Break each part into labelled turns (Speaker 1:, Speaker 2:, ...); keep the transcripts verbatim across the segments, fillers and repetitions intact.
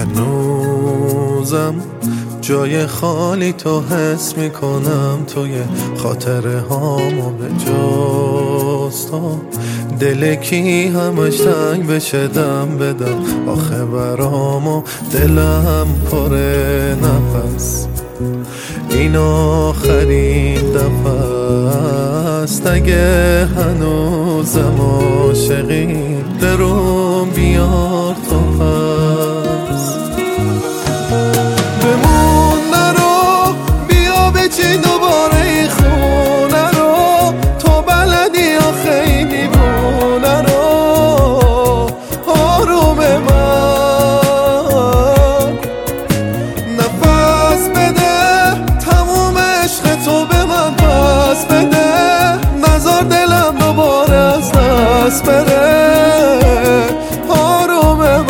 Speaker 1: هنوزم جای خالی تو حس میکنم، توی خاطره هامو به جز تو دل کی همش تنگ بشه دم بدم آخه برامو دلم پره نفس. این آخرین دفعه است اگه هنوزم عاشقی برام بیار تو پس. بمون نرو بیا بچین دوباره ای خونه رو، تو بلدی آخه این دیوونه رو. آروم من نفس بده تموم عشق تو به من پس بده، نذار دلم دوباره از دست بره. آروم من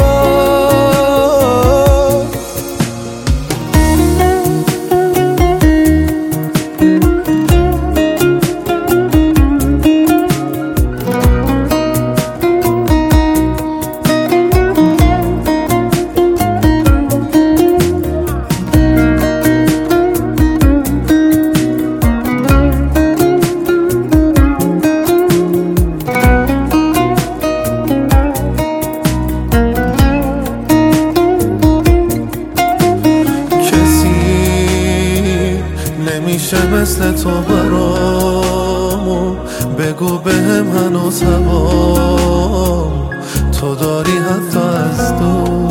Speaker 1: نمیشه مثل تو برامو، بگو بهم هنوز هوام تو داری حتی از دور.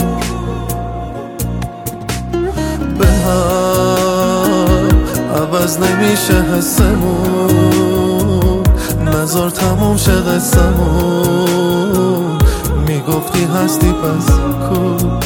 Speaker 1: به هم عوض نمیشه حسمون، نذار تموم شه قصمون. میگفتی هستی پس کو